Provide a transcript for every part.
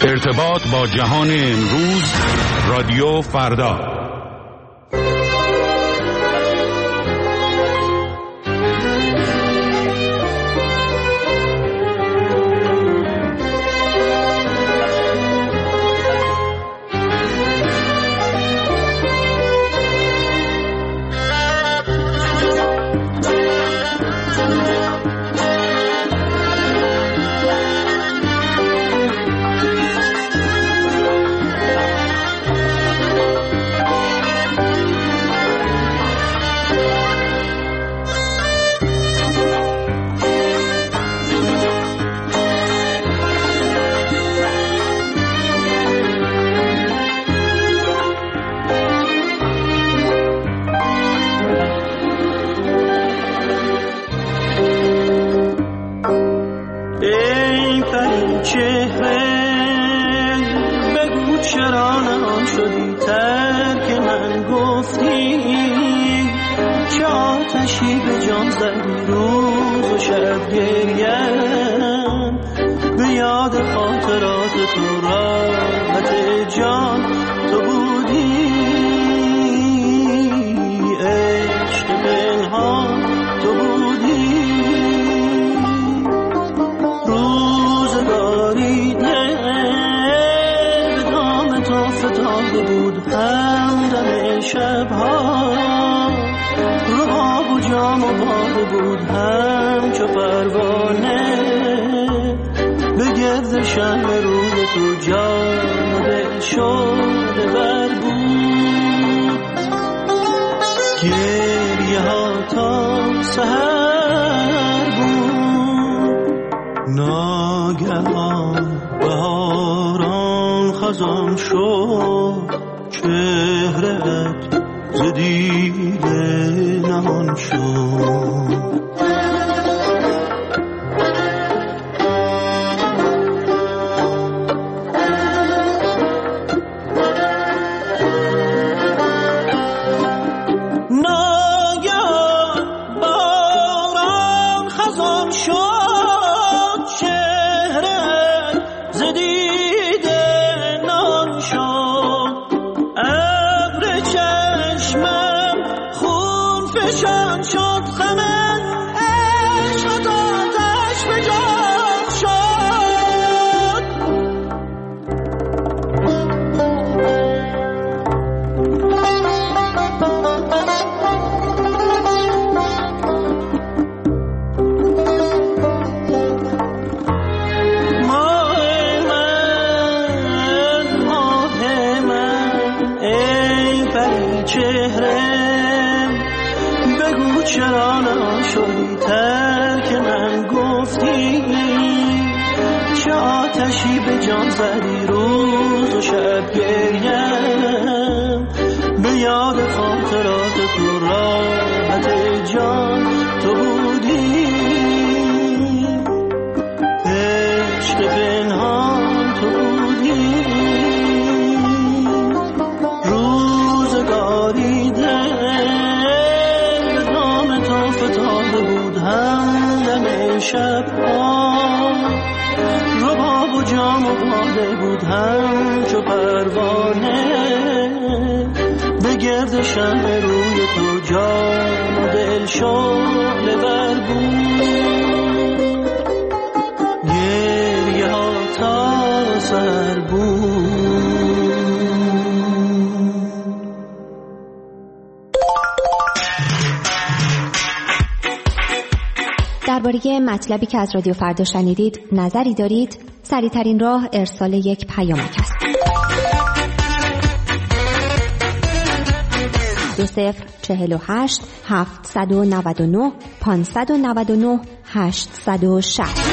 ارتباط با جهان امروز، رادیو فردا. درباره مطلبی که از رادیو فردا شنیدید نظری دارید؟ سریع‌ترین راه ارسال یک پیامک است. 2048 799 599 860.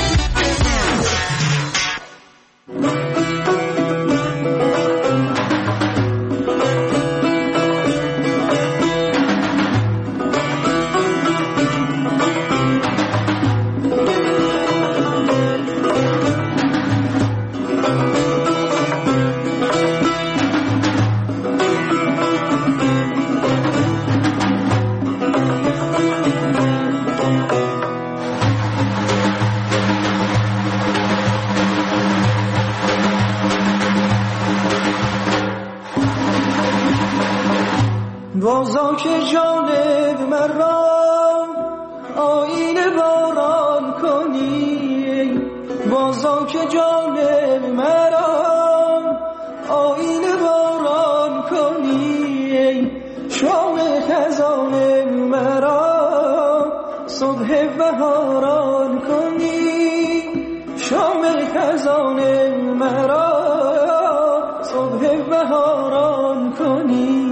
بازا که جانب مرا آینه باران کنی، بازا که جانب مرا آینه باران کنی، شام خزان مرا صبح بهاران کنی، شام خزان مرا صبح بهاران کنی.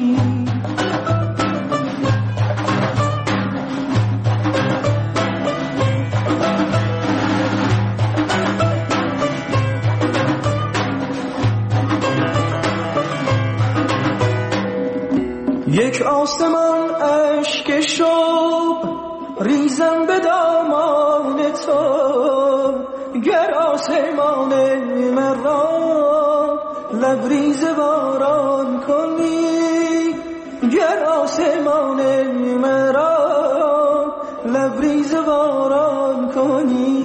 یک آسمان اشک شوق ریزم به دامان تو، گر آسمان مرا لبریز باران کنی، گر آسمان مرا لبریز باران کنی.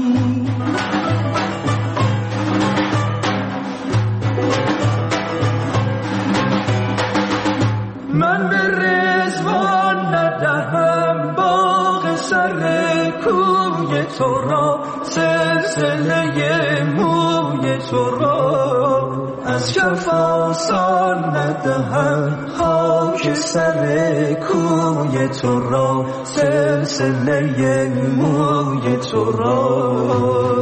من به رضوان ندهم باغ سر کوی تو را، سلسله موی تو را از کف آسان ندهم، خاک سر کوی تو را سلسله موی تو را.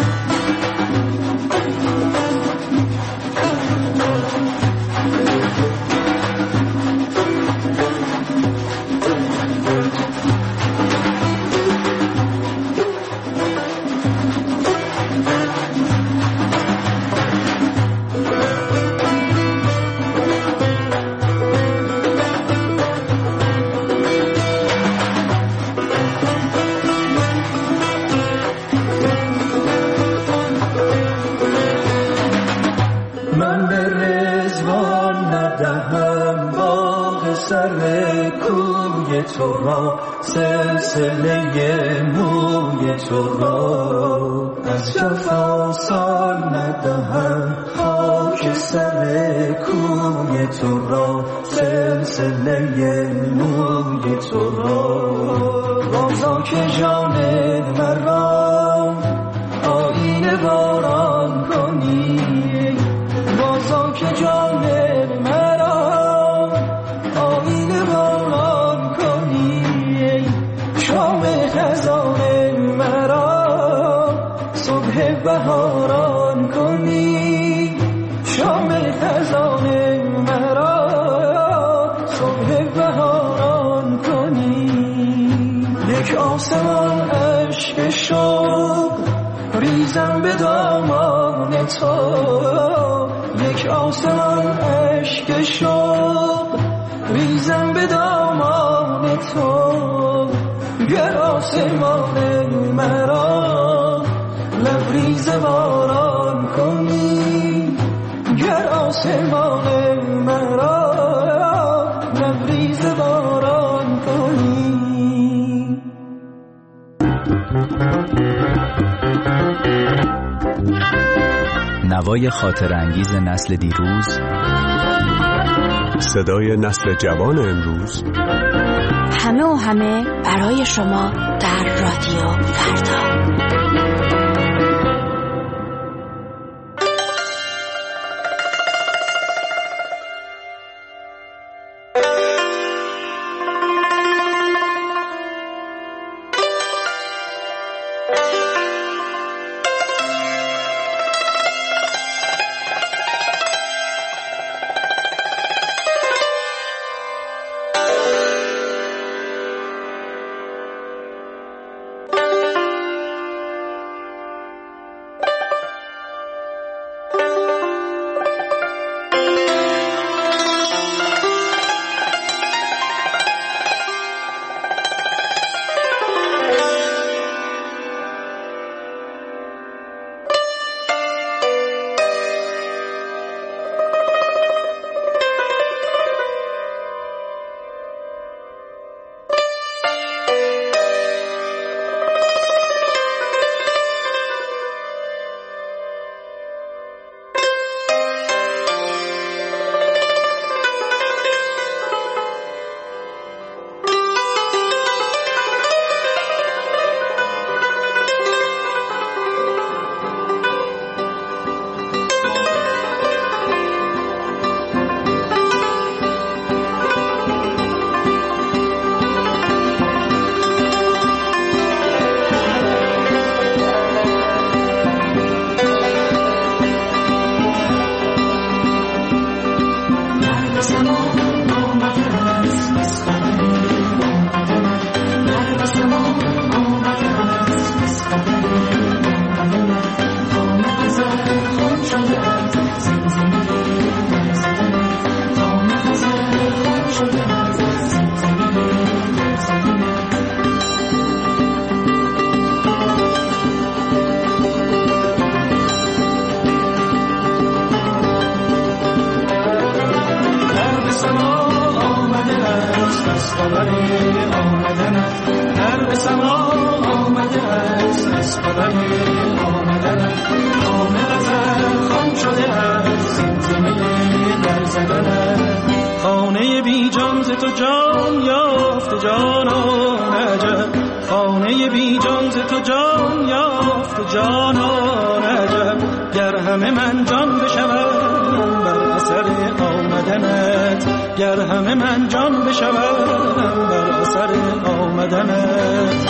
تو را سلسله موی تو را از کف آسان ندهم، خاک سر کوی تو را سلسله موی تو را. بازا که جان مرا آینه باران کنی، بازا که جان مرا آینه باران کنی، شام خزان مرا صبح بهاران کنی، شام خزان مرا صبح بهاران کنی. یک آسمان اشک شوق ریزم به دامان تو، یک آسمان اشک شوق ریزم به دامان تو، گر آسمان مرا لبریز باران کنی، گر آسمان مرا لبریز باران کنی. نوای خاطر انگیز نسل دیروز، صدای نسل جوان امروز، همه و همه برای شما در رادیو فردا. خبر آمدنت خانه غزل خان شده است زمزمه در زدنت خانه بی جان ز تو جان یافت جانان عجب خانه بی جان ز تو جان یافت جانان عجب گر همه من جان بشوم بر اثر آمدنت گر همه من جان بشوم بر اثر آمدنت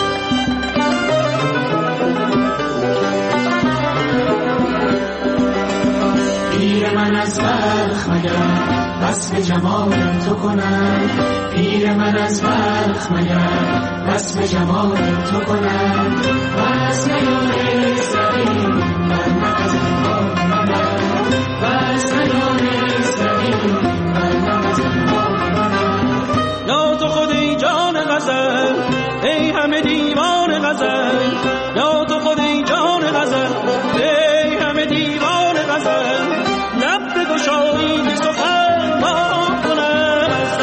پیر من از بلخ مگر بس به جمال تو کنم پیر من از بلخ مگر بس به جمال تو کنم بس نیاره سرین بر مغز آمدنت بس نیاره سرین بر مغز آمدنت یا تو خود ای جان غزل ای همه دیوان غزل یا تو خود ای جان غزل ای همه دیوان غزل لب بگشایی که سخن ما کنم از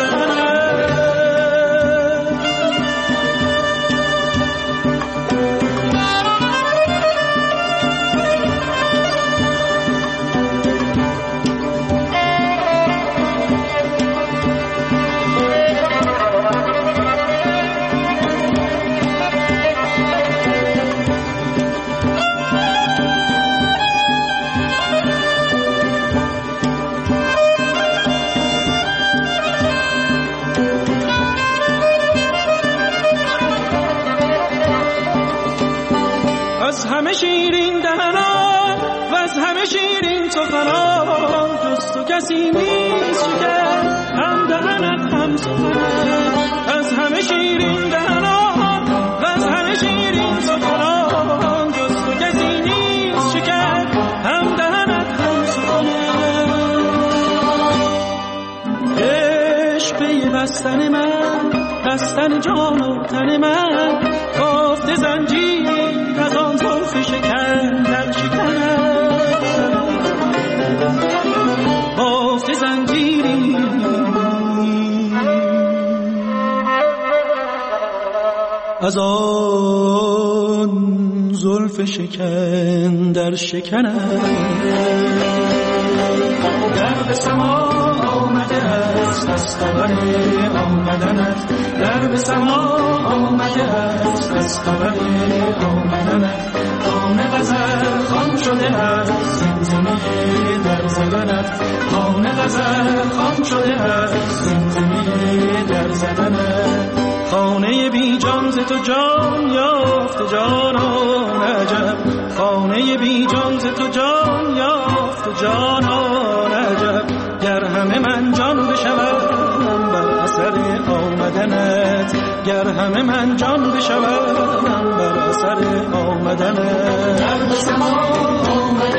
همه شیرین دهنان و از همه شیرین سخنان جز تو کسی نیست شکر هم دهنت هم سخنان از همه شیرین دهنان و از همه شیرین سخنان جز تو کسی نیست شکر هم دهنت هم سخنان عشق پیوستن من بستن جان و تن من گفت زنجیر از آن زلف شکن در شکنم بافت زنجیری از آن زلف شکن در شکنم در به سما آمده است از خبر آمدنت در به سما آمده است از خبر آمدنت خانه غزل خان شده است زمزمه در زدنت خانه غزل خان شده است زمزمه در زدنت خانه بی جان ز تو جان یافت جانان عجب خانه بی جان ز تو جان یافت جانان عجب گر همه من جان بشوم بر اثر آمدنت گر همه من جان بشوم بر اثر آمدنت در به سما